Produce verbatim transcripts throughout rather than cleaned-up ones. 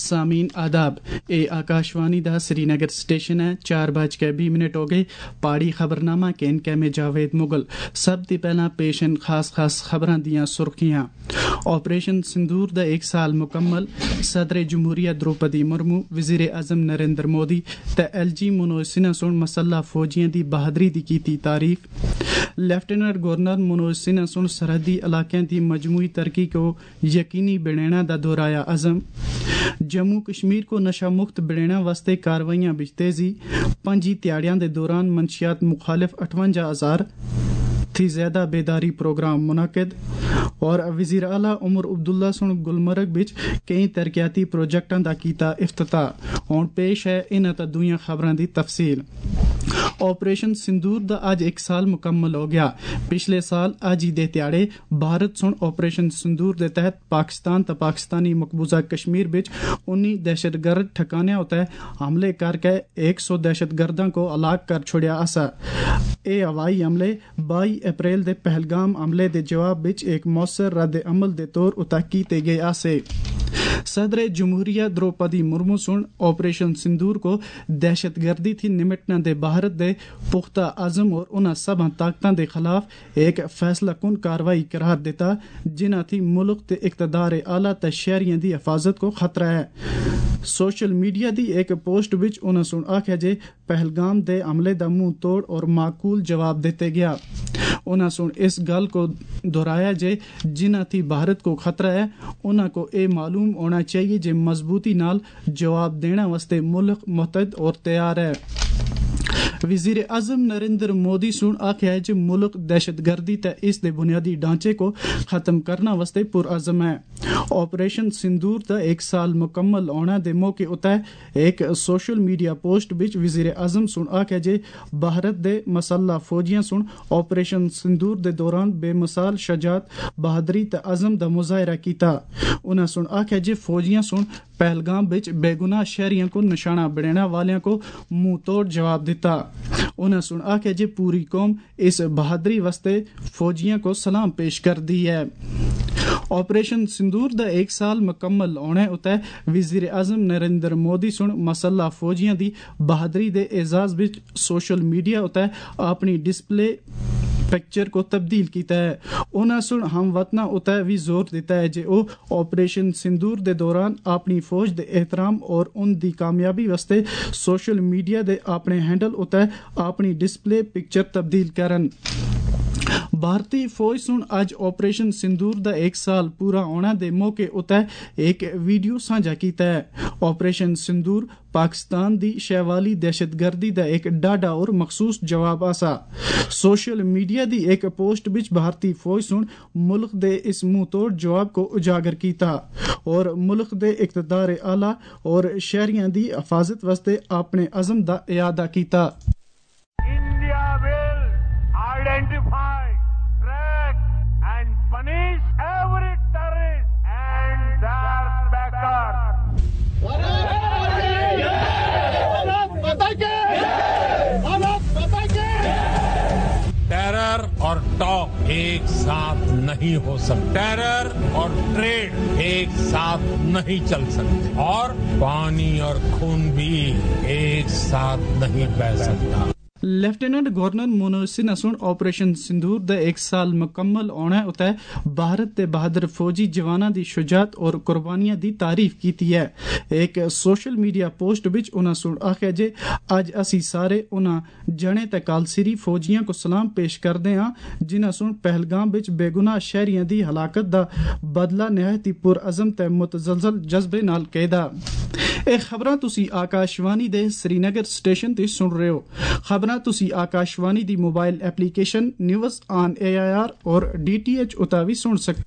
सामीन आदाब ए आकाशवाणी दा श्रीनगर स्टेशन है। चार बज के बीस मिनट हो गए। पाड़ी खबरनामा केन के में जावेद मुगल। सब दी पहला पेशन खास खास खबरां दियां सुर्खियां। ऑपरेशन सिंदूर दा एक साल मुकम्मल। सदर जमहूरिया द्रौपदी मुर्मू, वजीर आजम नरेंद्र मोदी ते एल जी मनोज सिन्हा सुन मसल्ला फौजियां दी बहादरी दी कीती तारीफ। लेफ्टिनेंट गवर्नर मनोज सिन्हा सुन सरहदी इलाकों की मजमूई तरक्की को यकीनी बनाने का दोहराया अज़म। जम्मू कश्मीर को नशा मुक्त बनाने वास्ते कार्रवाइयां बिच तेजी। पंजी ध्याड़ियां दे दौरान मंशियात मुखालिफ अठवंजा हजार थी ज्यादा बेदारी प्रोग्राम मुनक़िद। और वज़ीर आला उमर अब्दुल्ला सुन गुलमर्ग बिच कई तरक्याती प्रोजेक्टां दा कीता इफ्तिताह। हुण पेश है इन्हां ते दूईयां खबरां दी तफसील। ऑपरेशन सिंदूर दा अज एक साल मुकम्मल हो गया। पिछले साल अज ही दे ध्याड़े भारत सुन ऑपरेशन सिंदूर दे तहत पाकिस्तान ते पाकिस्तानी मकबूजा कश्मीर बिच उन्नी दहशतगर्द ठिकाने उते हमले करके एक सौ दहशतगर्दां को हलाक कर छोड़िया असा। ए हवाई हमले बाईस अप्रैल दे पहलगाम हमले दे जवाब बिच एक मौसर रद्द अमल दे तौर उता कीते गए आसे। सदर जमहूरिया द्रौपदी मुर्मू सुन ऑपरेशन सिंदूर को दहशतगर्दी थी निमटने दे भारत दे पुख्ता आज़म और उन्हां सब ताकतां दे खिलाफ एक फैसला कुन कार्रवाई करार दिता जिन्हां थी मुल्क ते इक़्तिदार आला ते शहरियां दी हिफाजत को खतरा है। सोशल मीडिया दी एक पोस्ट विच उन्हां सुन आख्या जे पहलगाम दे हमले दा मुंह तोड़ और माकूल जवाब दिते गया। उन्हां सुन इस गल को दोहराया जे जिन्हां थी भारत को खतरा है उन्हां को ए मालूम होना चाहिए जे मजबूती नाल जवाब देने वास्ते मुल्क मुतहद और तैयार है। वजीर आजम नरेंद्र मोदी सुन आख्या है जे मुल्क दहशतगर्दी ते इस दे बुनियादी ढांचे को खत्म करना वास्ते पुरअज़म है। ऑपरेशन सिंदूर दा एक साल मुकम्मल होने दे मौके उते एक सोशल मीडिया पोस्ट विच वजीर आजम सुन आख्या जे भारत दे मसल्ला फौजियां सुन ऑपरेशन सिंदूर दे दौरान बेमिसाल शजात, बहादरी ते अज़म दा मुजाहिरा कीता। उन्हां सुन आख्या जे फौजियां सुन पहलगाम विच बेगुनाह शहरियों को निशाना बनाने वालियों को मुंह तोड़ जवाब दिता। उन्हें सुन आख्या जे पूरी कौम इस बहादरी वास्ते फौजियों को सलाम पेश कर दी है। ऑपरेशन सिंदूर दा एक साल मुकम्मल होने उते वजीर आजम नरेंद्र मोदी सुन मसल्ला फौजियां दी बहादरी दे एजाज विच सोशल मीडिया उते अपनी डिस्प्ले पिक्चर को तब्दील किया है। उन्हें सुन हम वतना उते भी जोर दिता है जे ओ ऑपरेशन सिंदूर दे दौरान अपनी फौज दे एहतराम और उनकी कामयाबी वास्ते सोशल मीडिया दे अपने हैंडल उते अपनी डिस्प्ले पिक्चर तब्दील करन। भारतीय फौज सुन आज ऑपरेशन सिंदूर दा एक साल पूरा होने दे मौके उते एक वीडियो साझा कीता है। ऑपरेशन सिंदूर पाकिस्तान दी शहवाली दहशतगर्दी दा एक डाढा और मखसूस जवाब आसा। सोशल मीडिया दी एक पोस्ट विच भारतीय फौज सुन मुल्क दे इस मुंह तोड़ जवाब को उजागर कीता और मुल्क दे इक़्तिदार आला और शहरियां दी हिफाजत वास्ते अपने अज़म दा इयादा कीता। Identify, track and punish every terrorist and their backers. Terror और टॉक एक साथ नहीं हो सकते। टेरर और ट्रेड एक साथ नहीं चल सकते और पानी और खून भी एक साथ नहीं बह सकता। लेफ्टिनेंट गवर्नर मनोज सिन्हा सुन ऑपरेशन सिंदूर दा एक साल मुकम्मल होने उते भारत दे बहादुर फौजी जवानां दी शुजात और कुर्बानियां दी तारीफ कीती है। एक सोशल मीडिया पोस्ट विच उन्हां सुन आख्या जे अज असी सारे उन्हां जने ते कालसिरी फौजियां को सलाम पेश करदे हां जिन्हां सुन पहलगाम विच बेगुनाह शहरियां दी हलाकत दा बदला निहायत ही पुरअज़म ते मुतज़लज़ल जज्बे नाल कैदा। ए खबरां तुसी आकाशवाणी दे श्रीनगर स्टेशन ते सुन रहे हो। खबरां तुसी आकाशवाणी दी mobile application news on A I R और डी टी एच उता भी सुन सकते।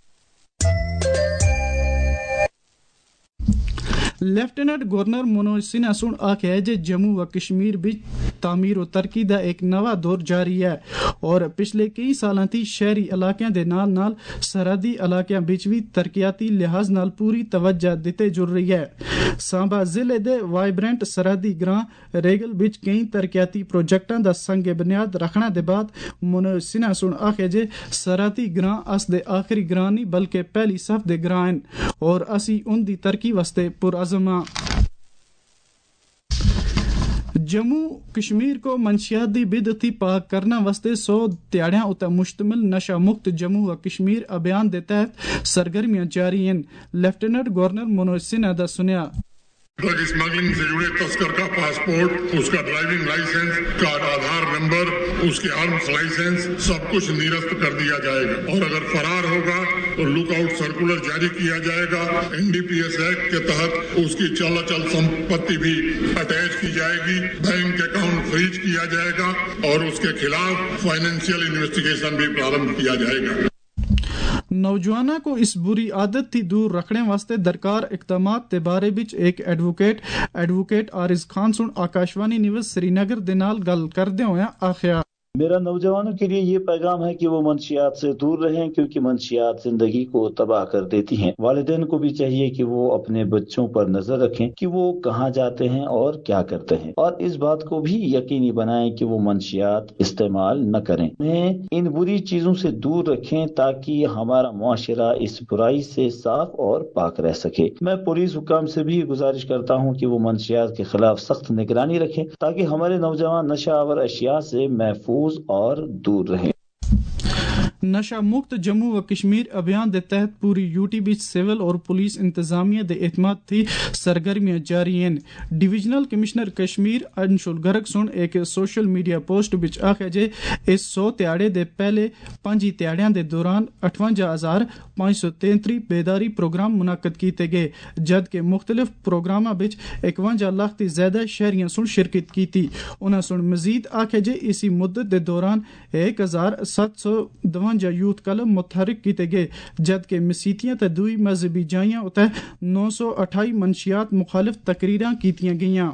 लेफ्टिनेंट गवर्नर मनोज सिन्हा सुन आख्या है जे जम्मू व कश्मीर विच تعمیر و ترقی دا ایک نوا دور جاری ہے اور پچھلے کئی سالاں تھی شہری علاقیاں دے نال نال سرحدی علاقیاں وچ وی ترقیاتی لحاظ نال پوری توجہ دتے جڑ رہی ہے. سانبا ضلع دے وائبرنٹ سرحدی گراں ریگل وچ کئی ترقیاتی پروجیکٹاں دا سنگ بنیاد رکھنا دے بعد منسنا سن آخیا جے سرحدی گراں اس دے آخری گراں نہیں بلکہ پہلی صف دے گراں ہیں اور اسی ان دی ترقی واسطے پرعزم ہاں. جموں کشمیر کو منشیات دی بدعتی پاک کرنا واسطے سو دیہڑیاں اتے مشتمل نشہ مکت جموں و کشمیر ابھیان دے تحت سرگرمیاں جاری ہیں. لیفٹیننٹ گورنر منوج سنہا دا سنیا ڈرگ اسمگلنگ سے جڑے تسکر کا پاسپورٹ، اس کا ڈرائیونگ لائسنس کا آدھار نمبر، اس کے آرمز لائسنس سب کچھ نیرست کر دیا جائے گا اور اگر فرار ہوگا تو لک آؤٹ سرکولر جاری کیا جائے گا. N D P S act کے تحت اس کی چال اچل سمپتی بھی اٹیچ کی جائے گی، بینک اکاؤنٹ فریز کیا جائے گا اور اس کے خلاف فائنینشیل انویسٹیگیشن بھی پرارمبھ کیا جائے گا. نوجوانوں کو اس بری عادت تھی دور رکھنے واسطے درکار اقدامات کے بارے وچ ایک ایڈوکیٹ ایڈوکیٹ عارض خان سن آکاشوانی نیوز سری نگر دے نال گل کردے ہوئے آخیا میرا نوجوانوں کے لیے یہ پیغام ہے کہ وہ منشیات سے دور رہیں کیونکہ منشیات زندگی کو تباہ کر دیتی ہیں. والدین کو بھی چاہیے کہ وہ اپنے بچوں پر نظر رکھیں کہ وہ کہاں جاتے ہیں اور کیا کرتے ہیں اور اس بات کو بھی یقینی بنائیں کہ وہ منشیات استعمال نہ کریں. انہیں ان بری چیزوں سے دور رکھیں تاکہ ہمارا معاشرہ اس برائی سے صاف اور پاک رہ سکے. میں پولیس حکام سے بھی گزارش کرتا ہوں کہ وہ منشیات کے خلاف سخت نگرانی رکھیں تاکہ ہمارے نوجوان نشہ آور اشیاء سے محفوظ اور دور رہیں. نشہ مکت جموں و کشمیر ابھیان دے تحت پوری یوٹی بچ سول اور پولیس انتظامیہ دے اعتماد تھی سرگرمیاں جاری ہیں. ڈویژنل کمشنر کشمیر انشول گرگ سن ایک سوشل میڈیا پوسٹ بچ آخیا جے اس سو تیاڑے دے پہلے پانچ تیاڑیاں دے دوران اٹھوانجا ہزار پانچ سو تینتری بیداری پروگرام منعقد کیتے گئے جبکہ مختلف پروگراماں بچ اکوانجا لاکھ تی زیادہ شہریاں سن شرکت کی تھی. انہاں سن مزید آخیا جے اسی مدت دے دوران ایک ہزار سات سو دوانجا یوتھ کلب متحرک کیتے گئے جبکہ مسیتیاں تے دوئی مذہبی جائیاں اتے نو سو اٹھائی منشیات مخالف تقریراں کیتیاں گئیاں.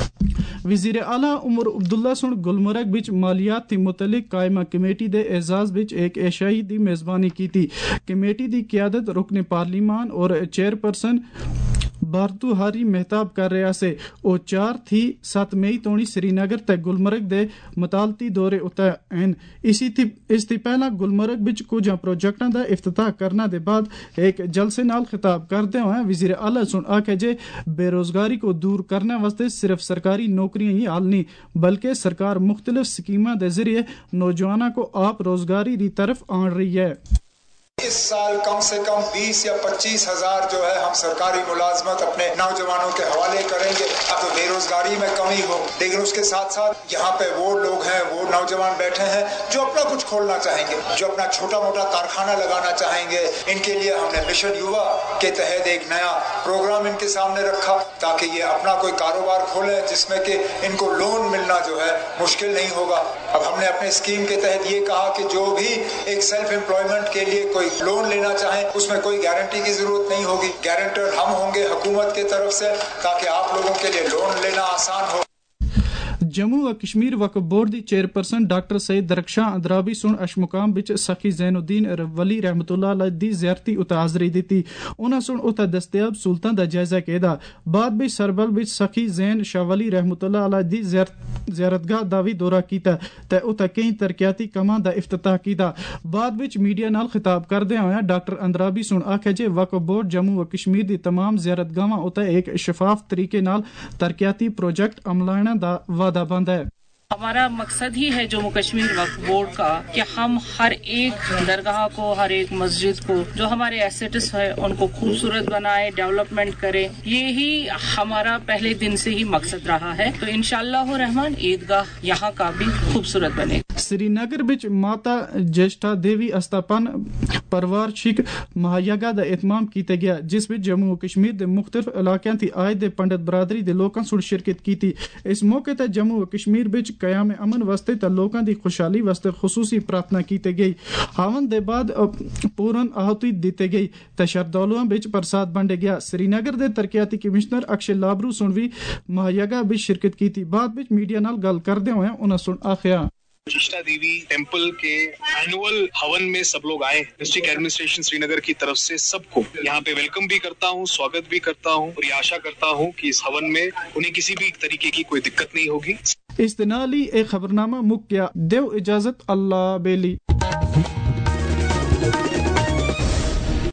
وزیر اعلیٰ عمر عبداللہ سن گلمرگ بچ مالیات تھی متعلق قائمہ کمیٹی دے اعزاز بچ ایک ایشائی دی میزبانی کی تھی. کمیٹی دی قیادت رکن پارلیمان اور چیئرپرسن بھارتو ہاری مہتاب کر رہا سے او چار تھی سات مئی تونی سری نگر تے گلمرگ دے مطالتی دورے اتے ہیں. اسی تھی اس تی پہلا گلمرگ بچ کچھ پروجیکٹاں دا افتتاح کرنا دے بعد ایک جلسے نال خطاب کرتے ہوئے وزیر اعلیٰ سن آکھے جے بے روزگاری کو دور کرنے واسطے صرف سرکاری نوکریاں ہی حل نہیں بلکہ سرکار مختلف سکیماں دے ذریعے نوجوانوں کو آپ روزگاری دی طرف آن رہی ہے. اس سال کم سے کم بیس یا پچیس ہزار جو ہے ہم سرکاری ملازمت اپنے نوجوانوں کے حوالے کریں گے اب بے روزگاری میں کمی ہو. لیکن اس کے ساتھ ساتھ یہاں پہ وہ لوگ ہیں وہ نوجوان بیٹھے ہیں جو اپنا کچھ کھولنا چاہیں گے جو اپنا چھوٹا موٹا کارخانہ لگانا چاہیں گے. ان کے لیے ہم نے مشن یووا کے تحت ایک نیا پروگرام ان کے سامنے رکھا تاکہ یہ اپنا کوئی کاروبار کھولیں جس میں کہ ان کو لون ملنا جو ہے مشکل نہیں ہوگا. اب ہم نے اپنے اسکیم کے تحت یہ کہا کہ جو بھی ایک سیلف امپلائمنٹ کے لیے کوئی لون لینا چاہیں اس میں کوئی گارنٹی کی ضرورت نہیں ہوگی. گارنٹر ہم ہوں گے حکومت کی طرف سے تاکہ آپ لوگوں کے لیے لون لینا آسان ہو. جموں و کشمیر وقف بورڈ دی چیئرپرسن ڈاکٹر سید درخشاں اندرابی سن اشمقام بچ سخی زین الدین ولی رحمت اللہ علیہ دی زیارتی اتہ حاضری دیتی. انہاں سن اتہ دستیاب سلطان دا جائزہ کیدا بعد بچ سربل بچ سخی زین شاہ ولی رحمت اللہ علیہ دی زیارتگاہ دا وی دورہ کیتا تے اتہ کئی ترقیاتی کماں دا افتتاح کیتا. بعد بچ میڈیا نال خطاب کردے ہوئے ڈاکٹر اندرابی سن آکھے جے وقف بورڈ جموں و کشمیر دی تمام زیارتگاہاں اتہ ایک شفاف طریقے نال ترقیاتی پروجیکٹ عملانا دا وعدہ بند ہے. ہمارا مقصد ہی ہے جموں کشمیر وقف بورڈ کا کہ ہم ہر ایک درگاہ کو ہر ایک مسجد کو جو ہمارے ایسیٹس ہیں ان کو خوبصورت بنائے ڈیولپمنٹ کرے. یہی ہمارا پہلے دن سے ہی مقصد رہا ہے. تو انشاءاللہ الرحمن عیدگاہ یہاں کا بھی خوبصورت بنے گا. سری نگر بچ ماتا جیشٹا دیوی استاپن پروار چھک مہایگا دا اہتمام کیتا گیا جس وچ جموں و کشمیر دے مختلف علاقوں تی آئے دے پنڈت برادری دے لوکاں سن شرکت کیتی. اس موقع تے جموں و کشمیر بچ قیام امن واسطے تے لوکاں دی خوشحالی واسطے خصوصی پرارتھنا کیتی گئی. ہاون دے بعد پورن آہتی دیتے گئی تے شردالواں بچ پرساد بنڈے گیا. سری نگر دے ترقیاتی کمشنر اکشے لابرو سن وی مہایگا بچ شرکت کیتی. بعد وچ میڈیا نال گل کردے ہوئے انہاں سن آخیا جیشٹا دیوی ٹیمپل کے اینول ہون میں سب لوگ آئے. ڈسٹرکٹ ایڈمنسٹریشن سری نگر کی طرف سے سب کو یہاں پہ ویلکم بھی کرتا ہوں, سواگت بھی کرتا ہوں اور یہ آشا کرتا ہوں کہ اس ہون میں انہیں کسی بھی طریقے کی کوئی دقت نہیں ہوگی. اس دنالی ایک خبرنامہ مک گیا. دیو اجازت اللہ بیلی.